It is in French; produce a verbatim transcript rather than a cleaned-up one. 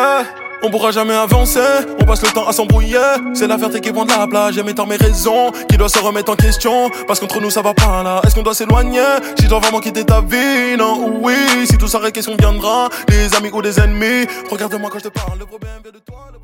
On pourra jamais avancer, on passe le temps à s'embrouiller. C'est la fierté qui vend de la plage, et mes torts, mes raisons qui doit se remettre en question. Parce qu'entre nous ça va pas là, est-ce qu'on doit s'éloigner? Si je dois vraiment quitter ta vie, non ou oui. Si tout ça, question viendra, des amis ou des ennemis. Regarde-moi quand je te parle, le problème vient de toi.